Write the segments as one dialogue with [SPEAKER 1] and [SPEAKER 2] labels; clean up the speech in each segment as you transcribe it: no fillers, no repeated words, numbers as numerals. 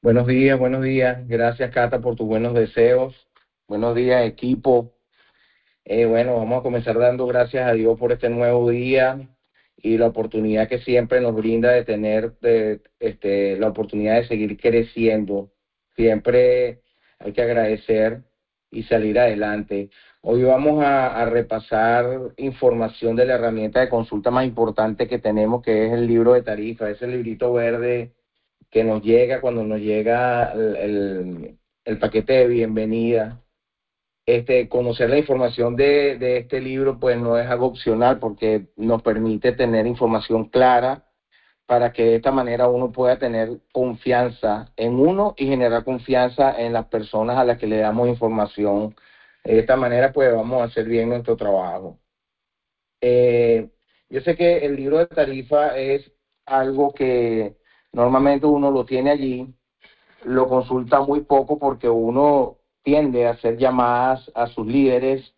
[SPEAKER 1] Buenos días, buenos días. Gracias, Cata, por tus buenos deseos. Buenos días, equipo. Bueno, vamos a comenzar dando gracias a Dios por este nuevo día y la oportunidad que siempre nos brinda de tener la oportunidad de seguir creciendo. Siempre hay que agradecer y salir adelante. Hoy vamos a repasar información de la herramienta de consulta más importante que tenemos, que es el libro de tarifa, ese librito verde que nos llega cuando nos llega el paquete de bienvenida. Conocer la información de este libro pues no es algo opcional porque nos permite tener información clara para que de esta manera uno pueda tener confianza en uno y generar confianza en las personas a las que le damos información. De esta manera pues vamos a hacer bien nuestro trabajo. Eh, yo sé que el libro de tarifa es algo que normalmente uno lo tiene allí, lo consulta muy poco porque uno tiende a hacer llamadas a sus líderes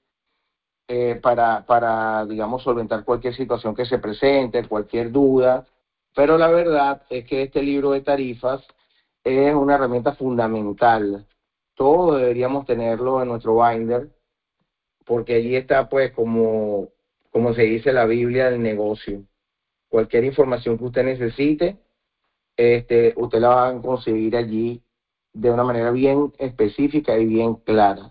[SPEAKER 1] digamos, solventar cualquier situación que se presente, cualquier duda. Pero la verdad es que este libro de tarifas es una herramienta fundamental. Todo deberíamos tenerlo en nuestro binder porque allí está, pues, como se dice la Biblia del negocio. Cualquier información que usted necesite, usted la va a conseguir allí de una manera bien específica y bien clara.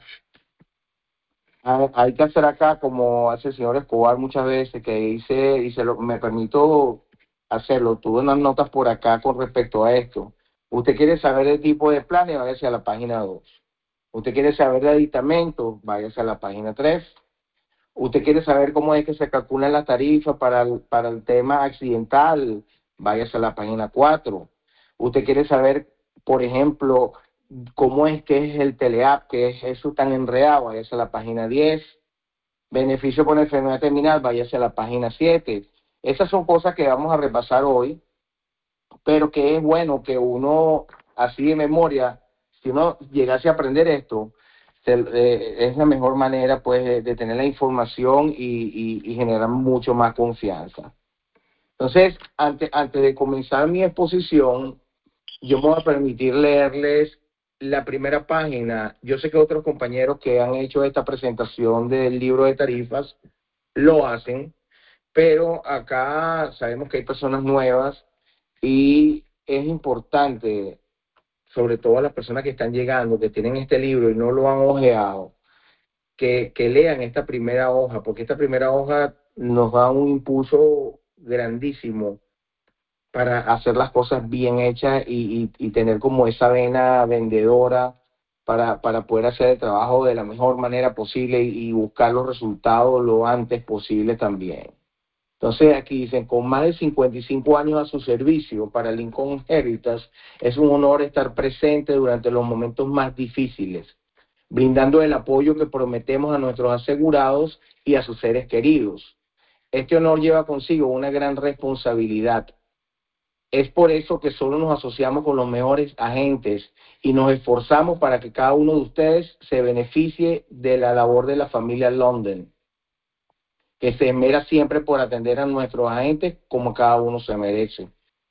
[SPEAKER 1] Hay que hacer acá como hace el señor Escobar muchas veces, que me permito hacerlo. Tuve unas notas por acá con respecto a esto. Usted quiere saber el tipo de planes, váyase a la página 2. Usted quiere saber de aditamentos, váyase a la página 3. Usted quiere saber cómo es que se calcula la tarifa para el tema accidental, váyase a la página 4. Usted quiere saber, por ejemplo, cómo es que es el teleapp, que es eso tan enredado, váyase a la página 10. Beneficio por enfermedad terminal, váyase a la página 7. Esas son cosas que vamos a repasar hoy, pero que es bueno que uno, así de memoria, si uno llegase a aprender esto, es la mejor manera pues de tener la información y generar mucho más confianza. Entonces, antes de comenzar mi exposición, yo me voy a permitir leerles la primera página. Yo sé que otros compañeros que han hecho esta presentación del libro de tarifas lo hacen, pero acá sabemos que hay personas nuevas y es importante, sobre todo a las personas que están llegando, que tienen este libro y no lo han hojeado, que lean esta primera hoja, porque esta primera hoja nos da un impulso grandísimo para hacer las cosas bien hechas y tener como esa vena vendedora para poder hacer el trabajo de la mejor manera posible y buscar los resultados lo antes posible también. Entonces aquí dicen, con más de 55 años a su servicio para Lincoln Heritage, es un honor estar presente durante los momentos más difíciles, brindando el apoyo que prometemos a nuestros asegurados y a sus seres queridos. Este honor lleva consigo una gran responsabilidad. Es por eso que solo nos asociamos con los mejores agentes y nos esforzamos para que cada uno de ustedes se beneficie de la labor de la familia London, que se esmera siempre por atender a nuestros agentes como cada uno se merece.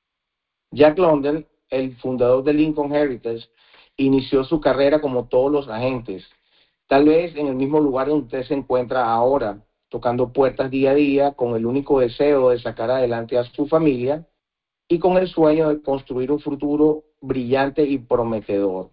[SPEAKER 1] Jack London, el fundador de Lincoln Heritage, inició su carrera como todos los agentes, tal vez en el mismo lugar donde usted se encuentra ahora, tocando puertas día a día con el único deseo de sacar adelante a su familia y con el sueño de construir un futuro brillante y prometedor.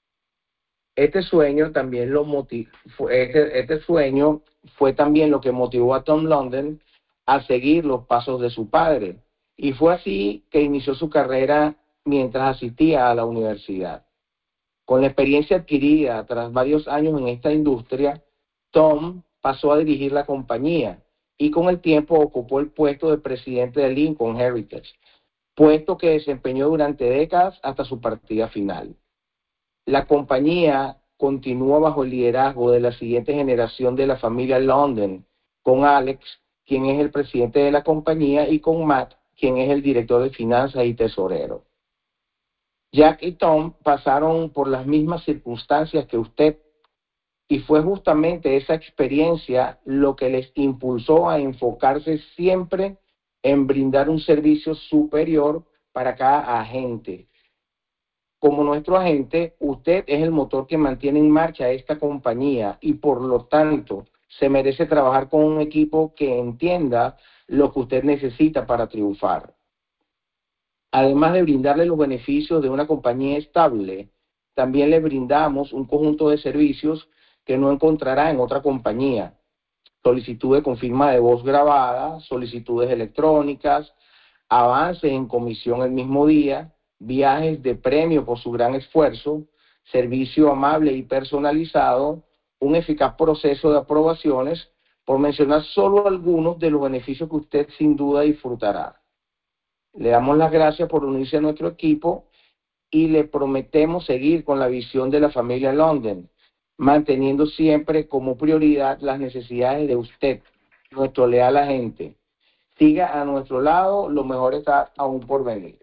[SPEAKER 1] Este sueño también lo motivó, este sueño fue también lo que motivó a Tom London a seguir los pasos de su padre. Y fue así que inició su carrera mientras asistía a la universidad. Con la experiencia adquirida tras varios años en esta industria, Tom pasó a dirigir la compañía y con el tiempo ocupó el puesto de presidente de Lincoln Heritage, puesto que desempeñó durante décadas hasta su partida final. La compañía continúa bajo el liderazgo de la siguiente generación de la familia London, con Alex, quien es el presidente de la compañía, y con Matt, quien es el director de finanzas y tesorero. Jack y Tom pasaron por las mismas circunstancias que usted y fue justamente esa experiencia lo que les impulsó a enfocarse siempre en brindar un servicio superior para cada agente. como nuestro agente, usted es el motor que mantiene en marcha esta compañía y por lo tanto se merece trabajar con un equipo que entienda lo que usted necesita para triunfar. Además de brindarle los beneficios de una compañía estable, también le brindamos un conjunto de servicios que no encontrará en otra compañía. Solicitudes con firma de voz grabada, solicitudes electrónicas, avances en comisión el mismo día, viajes de premio por su gran esfuerzo, servicio amable y personalizado, un eficaz proceso de aprobaciones, por mencionar solo algunos de los beneficios que usted sin duda disfrutará. Le damos las gracias por unirse a nuestro equipo y le prometemos seguir con la visión de la familia London, manteniendo siempre como prioridad las necesidades de usted, nuestro leal agente. Siga a nuestro lado, lo mejor está aún por venir.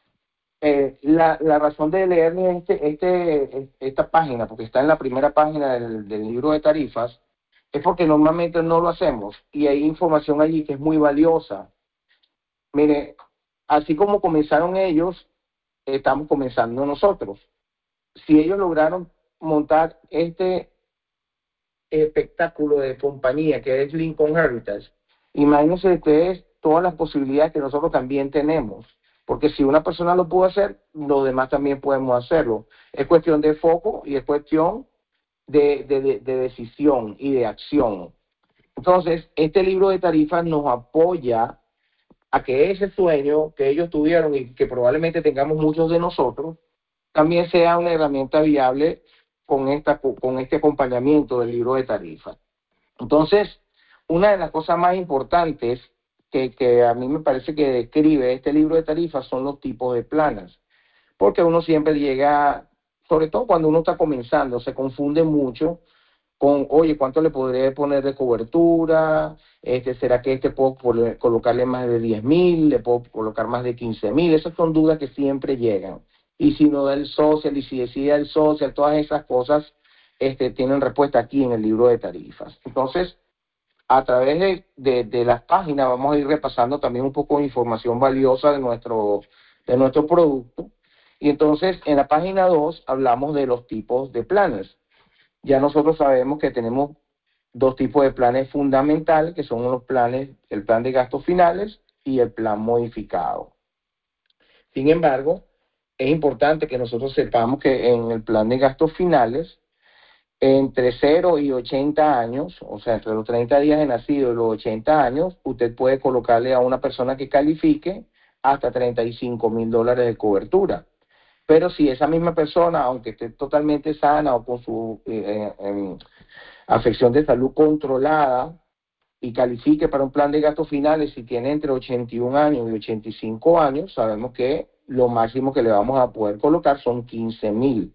[SPEAKER 1] La razón de leer esta página, porque está en la primera página del libro de tarifas, es porque normalmente no lo hacemos y hay información allí que es muy valiosa. Mire, así como comenzaron ellos, estamos comenzando nosotros. Si ellos lograron montar este espectáculo de compañía que es Lincoln Heritage, imagínense ustedes todas las posibilidades que nosotros también tenemos, porque si una persona lo pudo hacer, los demás también podemos hacerlo. Es cuestión de foco y es cuestión de decisión y de acción. Entonces, este libro de tarifas nos apoya a que ese sueño que ellos tuvieron y que probablemente tengamos muchos de nosotros, también sea una herramienta viable con este acompañamiento del libro de tarifas. Entonces, una de las cosas más importantes que a mí me parece que describe este libro de tarifas son los tipos de planes, porque uno siempre llega, sobre todo cuando uno está comenzando, se confunde mucho con, oye, ¿cuánto le podría poner de cobertura? ¿Será que puedo colocarle más de 10,000? ¿Le puedo colocar más de 15,000? Esas son dudas que siempre llegan. Y si no da el social, y si decide el social, todas esas cosas tienen respuesta aquí en el libro de tarifas. Entonces, a través de las páginas vamos a ir repasando también un poco de información valiosa de nuestro producto. Y entonces, en la página 2 hablamos de los tipos de planes. Ya nosotros sabemos que tenemos dos tipos de planes fundamentales, que son los planes, el plan de gastos finales y el plan modificado. Sin embargo, es importante que nosotros sepamos que en el plan de gastos finales, entre 0 y 80 años, o sea, entre los 30 días de nacido y los 80 años, usted puede colocarle a una persona que califique hasta $35,000 de cobertura. Pero si esa misma persona, aunque esté totalmente sana o con su afección de salud controlada y califique para un plan de gastos finales, si tiene entre 81 años y 85 años, sabemos que lo máximo que le vamos a poder colocar son 15,000.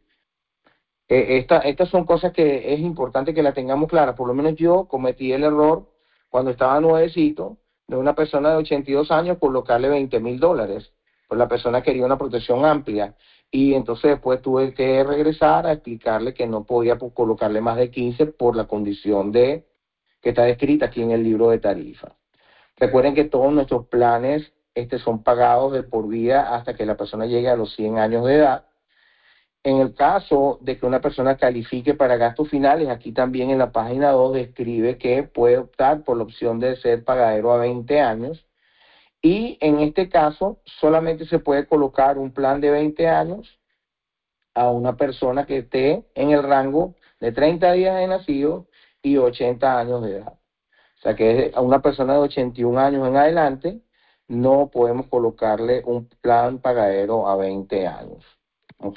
[SPEAKER 1] Estas son cosas que es importante que la tengamos claras. Por lo menos yo cometí el error cuando estaba nuevecito de una persona de 82 años colocarle $20,000. Pues la persona quería una protección amplia y entonces después tuve que regresar a explicarle que no podía colocarle más de 15 por la condición que está descrita aquí en el libro de tarifas. Recuerden que todos nuestros planes son pagados de por vida hasta que la persona llegue a los 100 años de edad. En el caso de que una persona califique para gastos finales, aquí también en la página 2 describe que puede optar por la opción de ser pagadero a 20 años y en este caso solamente se puede colocar un plan de 20 años a una persona que esté en el rango de 30 días de nacido y 80 años de edad. O sea que a una persona de 81 años en adelante no podemos colocarle un plan pagadero a 20 años. ¿Ok?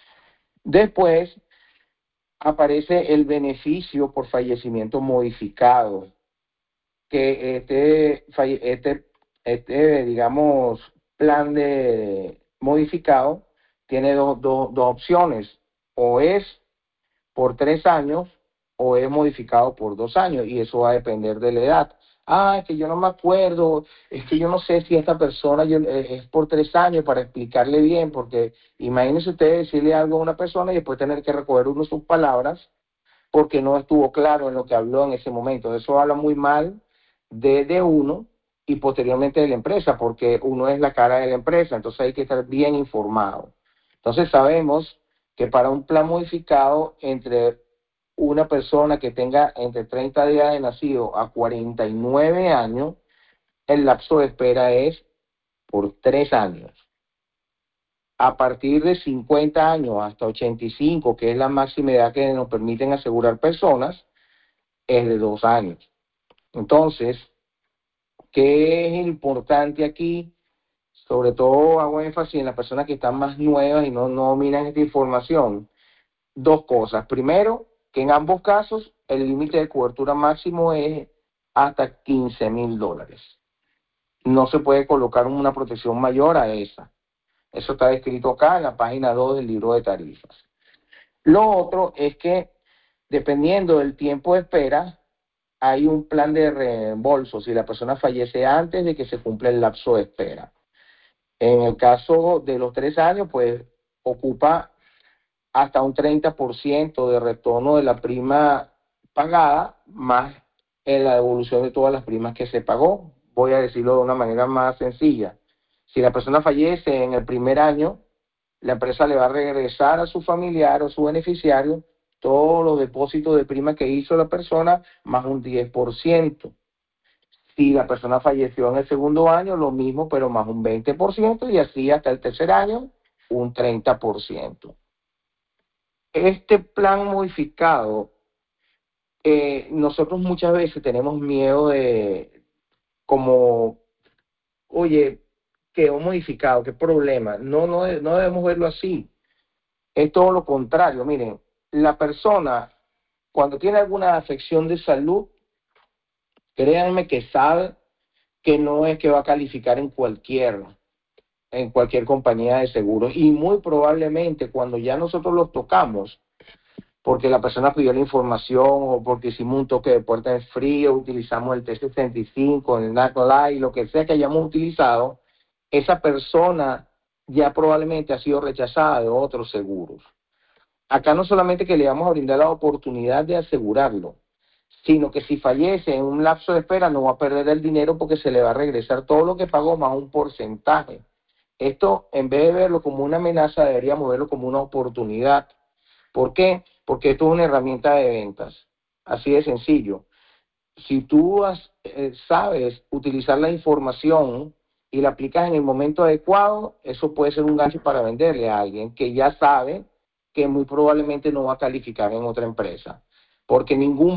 [SPEAKER 1] Después aparece el beneficio por fallecimiento modificado, que digamos, plan de modificado tiene dos opciones, o es por 3 años o es modificado por 2 años, y eso va a depender de la edad. Ah, es que yo no me acuerdo, es que yo no sé si esta persona es por 3 años para explicarle bien, porque imagínense ustedes decirle algo a una persona y después tener que recoger uno sus palabras porque no estuvo claro en lo que habló en ese momento. Eso habla muy mal de uno y posteriormente de la empresa, porque uno es la cara de la empresa, entonces hay que estar bien informado. Entonces sabemos que para un plan modificado entre una persona que tenga entre 30 días de nacido a 49 años, el lapso de espera es por 3 años. A partir de 50 años hasta 85, que es la máxima edad que nos permiten asegurar personas, es de 2 años. Entonces, ¿qué es importante aquí? Sobre todo hago énfasis en las personas que están más nuevas y no dominan esta información. Dos cosas. Primero, que en ambos casos el límite de cobertura máximo es hasta $15,000. No se puede colocar una protección mayor a esa. Eso está descrito acá en la página 2 del libro de tarifas. Lo otro es que, dependiendo del tiempo de espera, hay un plan de reembolso si la persona fallece antes de que se cumpla el lapso de espera. En el caso de los 3 años, pues ocupa hasta un 30% de retorno de la prima pagada, más en la devolución de todas las primas que se pagó. Voy a decirlo de una manera más sencilla. Si la persona fallece en el primer año, la empresa le va a regresar a su familiar o su beneficiario todos los depósitos de prima que hizo la persona, más un 10%. Si la persona falleció en el segundo año, lo mismo, pero más un 20%, y así hasta el tercer año, un 30%. Este plan modificado, nosotros muchas veces tenemos miedo de, como, oye, quedó modificado, qué problema. No debemos verlo así. Es todo lo contrario. Miren, la persona, cuando tiene alguna afección de salud, créanme que sabe que no es que va a calificar en cualquier compañía de seguros. Y muy probablemente cuando ya nosotros los tocamos, porque la persona pidió la información o porque hicimos un toque de puerta en frío, utilizamos el T65, el NAC Live, lo que sea que hayamos utilizado, esa persona ya probablemente ha sido rechazada de otros seguros. Acá no solamente que le vamos a brindar la oportunidad de asegurarlo, sino que si fallece en un lapso de espera no va a perder el dinero porque se le va a regresar todo lo que pagó más un porcentaje. Esto, en vez de verlo como una amenaza, deberíamos verlo como una oportunidad. ¿Por qué? Porque esto es una herramienta de ventas. Así de sencillo. Si tú sabes utilizar la información y la aplicas en el momento adecuado, eso puede ser un gancho para venderle a alguien que ya sabe que muy probablemente no va a calificar en otra empresa. Porque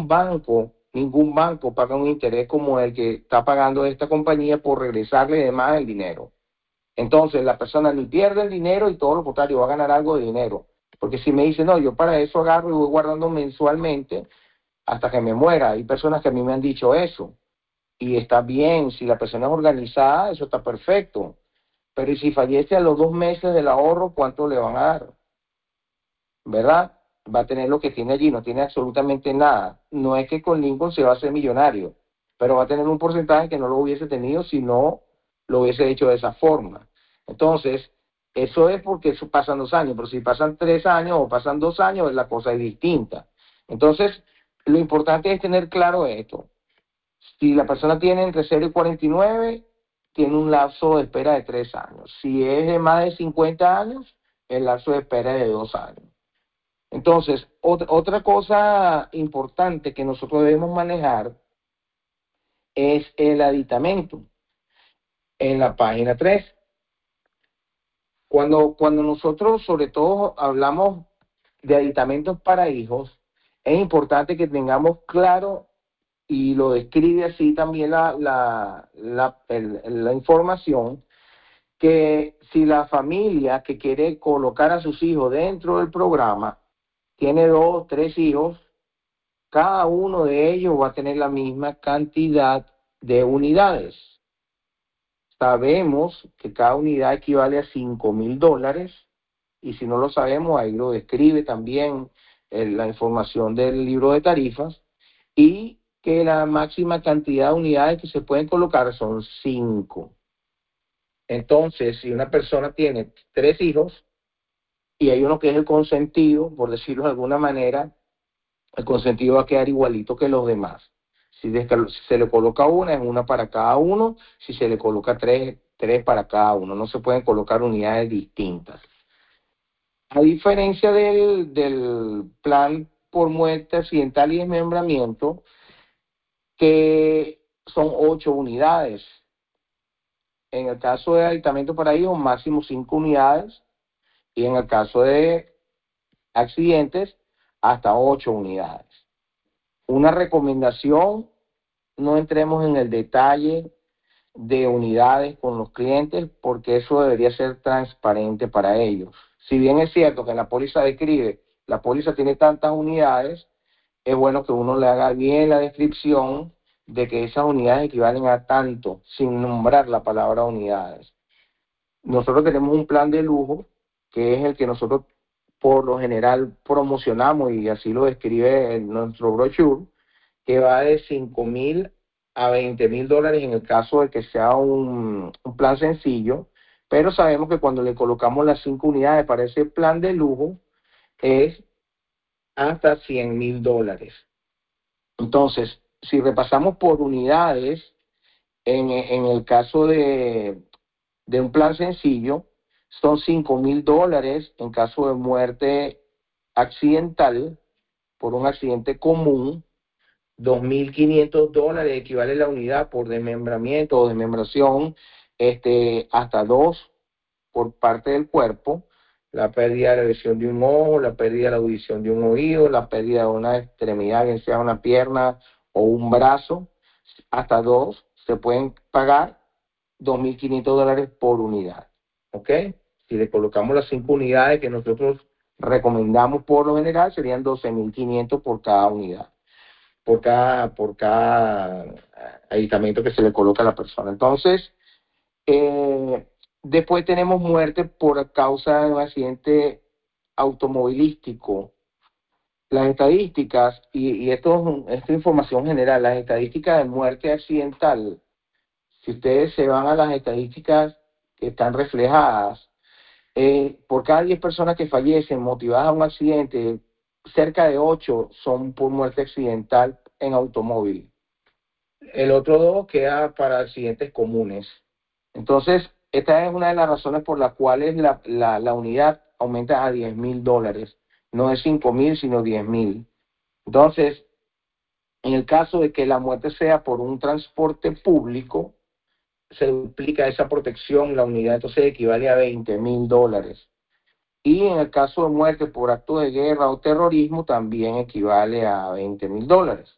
[SPEAKER 1] ningún banco paga un interés como el que está pagando esta compañía por regresarle de más el dinero. Entonces la persona ni pierde el dinero y todo lo contrario, va a ganar algo de dinero. Porque si me dice, no, yo para eso agarro y voy guardando mensualmente hasta que me muera. Hay personas que a mí me han dicho eso. Y está bien, si la persona es organizada, eso está perfecto. Pero ¿y si fallece a los 2 meses del ahorro, cuánto le van a dar? ¿Verdad? Va a tener lo que tiene allí, no tiene absolutamente nada. No es que con Lincoln se va a hacer millonario, pero va a tener un porcentaje que no lo hubiese tenido si no lo hubiese hecho de esa forma. Entonces, eso es porque eso pasan 2 años, pero si pasan 3 años o pasan 2 años, la cosa es distinta. Entonces, lo importante es tener claro esto. Si la persona tiene entre 0 y 49, tiene un lapso de espera de 3 años. Si es de más de 50 años, el lapso de espera es de 2 años. Entonces, otra cosa importante que nosotros debemos manejar es el aditamento en la página 3. Cuando nosotros, sobre todo, hablamos de aditamentos para hijos, es importante que tengamos claro, y lo describe así también la información, que si la familia que quiere colocar a sus hijos dentro del programa tiene 2, 3 hijos, cada uno de ellos va a tener la misma cantidad de unidades. Sabemos que cada unidad equivale a $5,000, y si no lo sabemos, ahí lo describe también la información del libro de tarifas, y que la máxima cantidad de unidades que se pueden colocar son 5. Entonces, si una persona tiene 3 hijos y hay uno que es el consentido, por decirlo de alguna manera, el consentido va a quedar igualito que los demás. Si se le coloca una, es una para cada uno. Si se le coloca tres, tres para cada uno. No se pueden colocar unidades distintas. A diferencia del plan por muerte accidental y desmembramiento, que son 8 unidades. En el caso de aditamento para hijos, máximo 5 unidades. Y en el caso de accidentes, hasta 8 unidades. Una recomendación: no entremos en el detalle de unidades con los clientes, porque eso debería ser transparente para ellos. Si bien es cierto que en la póliza describe, la póliza tiene tantas unidades, es bueno que uno le haga bien la descripción de que esas unidades equivalen a tanto, sin nombrar la palabra unidades. Nosotros tenemos un plan de lujo, que es el que nosotros por lo general promocionamos, y así lo describe en nuestro brochure, que va de 5,000 a 20,000 dólares en el caso de que sea un plan sencillo, pero sabemos que cuando le colocamos las 5 unidades para ese plan de lujo, es hasta 100,000 dólares. Entonces, si repasamos por unidades, en el caso de un plan sencillo, son 5,000 dólares en caso de muerte accidental por un accidente común. 2,500 dólares equivale la unidad por desmembramiento o desmembración, hasta dos por parte del cuerpo: la pérdida de la visión de un ojo, la pérdida de la audición de un oído, la pérdida de una extremidad, bien sea una pierna o un brazo. Hasta dos se pueden pagar 2,500 dólares por unidad. ¿Ok? Si le colocamos las 5 unidades que nosotros recomendamos por lo general, serían 12,500 por cada unidad, por cada aditamento que se le coloca a la persona. Entonces, eh, después tenemos muerte por causa de un accidente automovilístico. Las estadísticas, y esto es información general, las estadísticas de muerte accidental, si ustedes se van a las estadísticas que están reflejadas, por cada 10 personas que fallecen motivadas a un accidente, cerca de 8 son por muerte accidental en automóvil. El otro 2 queda para accidentes comunes. Entonces, esta es una de las razones por las cuales la unidad aumenta a 10,000 dólares. No es 5,000, sino 10,000. Entonces, en el caso de que la muerte sea por un transporte público, se duplica esa protección, la unidad entonces equivale a 20,000 dólares. Y en el caso de muerte por acto de guerra o terrorismo, también equivale a 20,000 dólares.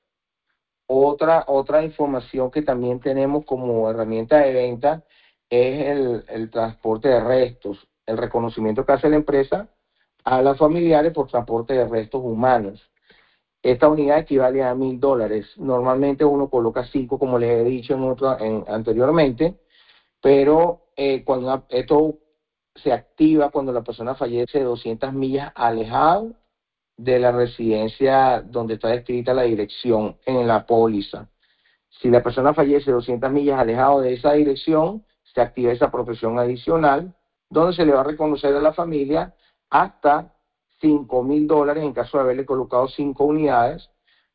[SPEAKER 1] Otra información que también tenemos como herramienta de venta es el transporte de restos, el reconocimiento que hace la empresa a las familiares por transporte de restos humanos. Esta unidad equivale a 1,000 dólares. Normalmente uno coloca 5, como les he dicho anteriormente, pero cuando esto se activa cuando la persona fallece 200 millas alejado de la residencia donde está descrita la dirección en la póliza. Si la persona fallece 200 millas alejado de esa dirección, se activa esa protección adicional, donde se le va a reconocer a la familia hasta 5,000 dólares en caso de haberle colocado 5 unidades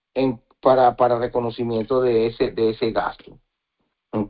[SPEAKER 1] para reconocimiento de ese gasto. ¿Ok?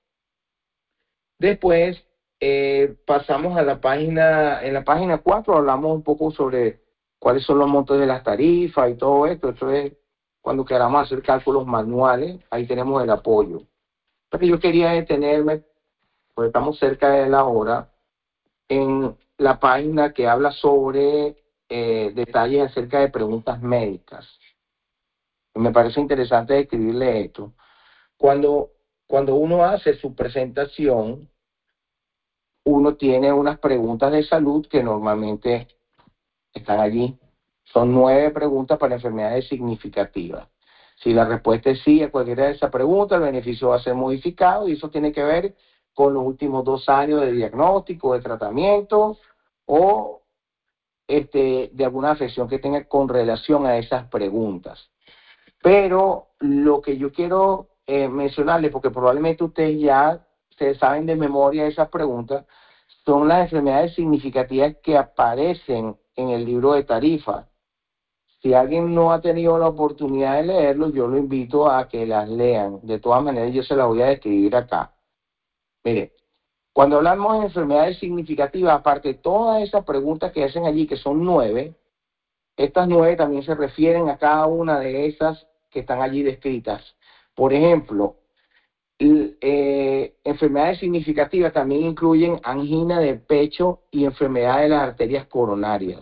[SPEAKER 1] Después pasamos a en la página 4 hablamos un poco sobre cuáles son los montos de las tarifas y todo esto. Esto es cuando queramos hacer cálculos manuales, ahí tenemos el apoyo. Pero yo quería detenerme, porque estamos cerca de la hora, en la página que habla sobre detalles acerca de preguntas médicas. Me parece interesante describirle esto. Cuando, cuando uno hace su presentación, uno tiene unas preguntas de salud que normalmente están allí. Son 9 preguntas para enfermedades significativas. Si la respuesta es sí a cualquiera de esas preguntas, el beneficio va a ser modificado, y eso tiene que ver con los últimos 2 años de diagnóstico, de tratamiento, o de alguna afección que tenga con relación a esas preguntas. Pero lo que yo quiero mencionarles, porque probablemente ustedes ya se saben de memoria esas preguntas, son las enfermedades significativas que aparecen en el libro de tarifa. Si alguien no ha tenido la oportunidad de leerlo, yo lo invito a que las lean. De todas maneras, yo se las voy a describir acá. Mire, Cuando hablamos de enfermedades significativas, aparte de todas esas preguntas que hacen allí, que son 9, estas 9 también se refieren a cada una de esas que están allí descritas. Por ejemplo, enfermedades significativas también incluyen angina de pecho y enfermedad de las arterias coronarias.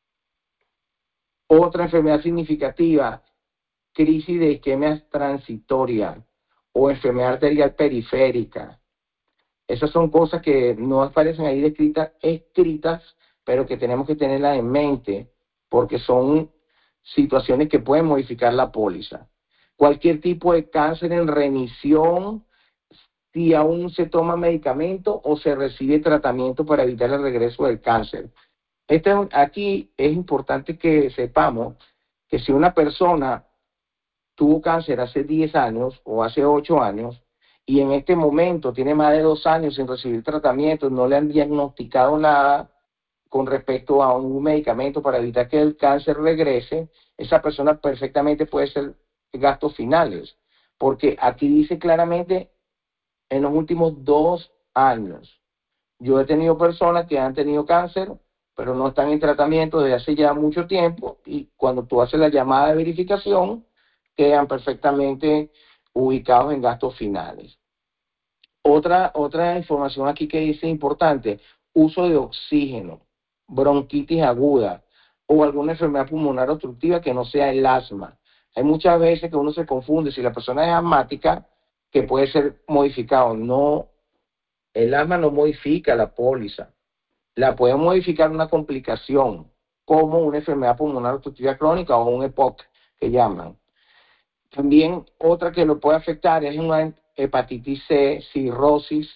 [SPEAKER 1] Otra enfermedad significativa, crisis de isquemia transitoria o enfermedad arterial periférica. Esas son cosas que no aparecen ahí escritas, pero que tenemos que tenerlas en mente, porque son situaciones que pueden modificar la póliza. Cualquier tipo de cáncer en remisión, si aún se toma medicamento o se recibe tratamiento para evitar el regreso del cáncer. Aquí es importante que sepamos que si una persona tuvo cáncer hace 10 años o hace 8 años y en este momento tiene más de 2 años sin recibir tratamiento, no le han diagnosticado nada con respecto a un medicamento para evitar que el cáncer regrese, esa persona perfectamente puede ser gastos finales, porque aquí dice claramente en los últimos 2 años. Yo he tenido personas que han tenido cáncer, pero no están en tratamiento desde hace ya mucho tiempo y cuando tú haces la llamada de verificación, quedan perfectamente ubicados en gastos finales. Otra información aquí que dice importante, uso de oxígeno, bronquitis aguda o alguna enfermedad pulmonar obstructiva que no sea el asma. Hay muchas veces que uno se confunde si la persona es asmática, que puede ser modificado. No, el asma no modifica la póliza. La puede modificar una complicación, como una enfermedad pulmonar obstructiva crónica o un EPOC que llaman. También otra que lo puede afectar es una hepatitis C, cirrosis,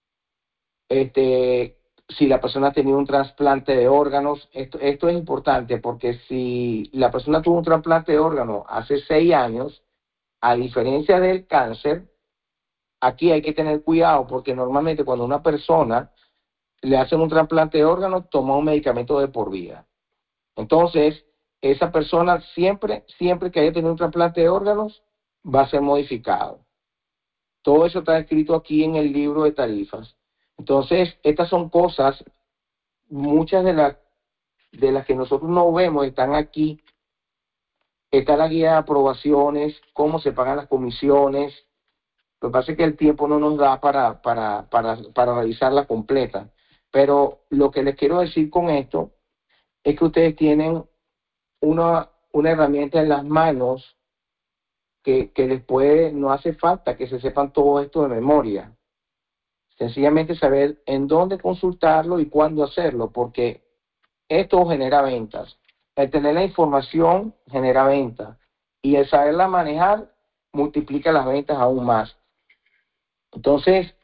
[SPEAKER 1] si la persona ha tenido un trasplante de órganos. Esto es importante porque si la persona tuvo un trasplante de órganos hace 6 años, a diferencia del cáncer, aquí hay que tener cuidado porque normalmente cuando una persona le hacen un trasplante de órganos, toma un medicamento de por vida. Entonces, esa persona siempre que haya tenido un trasplante de órganos, va a ser modificado. Todo eso está escrito aquí en el libro de tarifas. Entonces, estas son cosas, muchas de las que nosotros no vemos están aquí. Está la guía de aprobaciones, cómo se pagan las comisiones. Lo que pasa es que el tiempo no nos da para revisarla completa. Pero lo que les quiero decir con esto es que ustedes tienen una herramienta en las manos que les puede, no hace falta que se sepan todo esto de memoria. Sencillamente saber en dónde consultarlo y cuándo hacerlo, porque esto genera ventas. El tener la información genera ventas y el saberla manejar multiplica las ventas aún más. Entonces,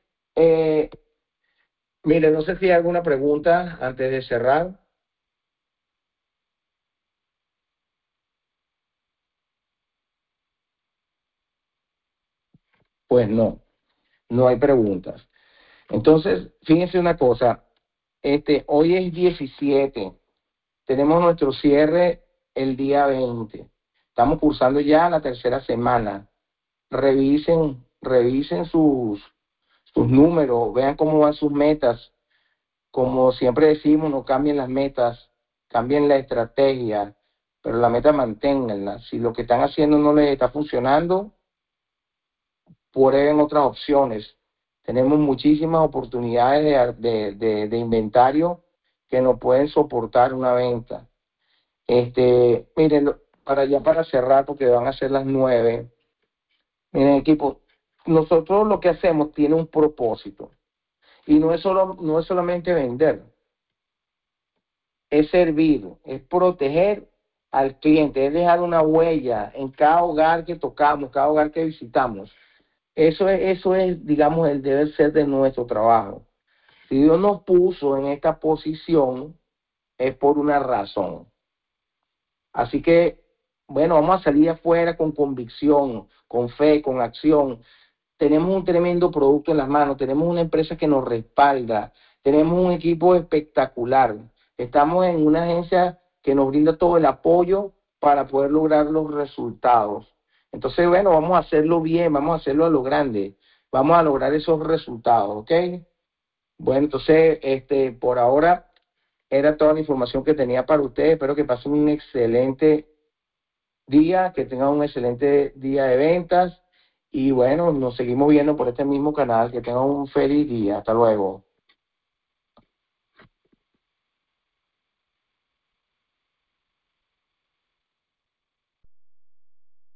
[SPEAKER 1] mire, no sé si hay alguna pregunta antes de cerrar. Pues no hay preguntas. Entonces, fíjense una cosa, hoy es 17, tenemos nuestro cierre el día 20, estamos cursando ya la tercera semana. Revisen sus números, vean cómo van sus metas. Como siempre decimos, no cambien las metas, cambien la estrategia, pero la meta manténganla. Si lo que están haciendo no les está funcionando, prueben otras opciones. Tenemos muchísimas oportunidades de inventario que nos pueden soportar una venta. Miren, para cerrar, porque van a ser las 9. Miren, equipo, nosotros lo que hacemos tiene un propósito. Y no es solamente vender, es servir, es proteger al cliente, es dejar una huella en cada hogar que tocamos, cada hogar que visitamos. Eso es, digamos, el deber ser de nuestro trabajo. Si Dios nos puso en esta posición, es por una razón. Así que, bueno, vamos a salir afuera con convicción, con fe, con acción. Tenemos un tremendo producto en las manos, tenemos una empresa que nos respalda, tenemos un equipo espectacular. Estamos en una agencia que nos brinda todo el apoyo para poder lograr los resultados. Entonces, bueno, vamos a hacerlo bien, vamos a hacerlo a lo grande, vamos a lograr esos resultados, ¿ok? Bueno, entonces, por ahora era toda la información que tenía para ustedes. Espero que pasen un excelente día, que tengan un excelente día de ventas y bueno, nos seguimos viendo por este mismo canal. Que tengan un feliz día. Hasta luego.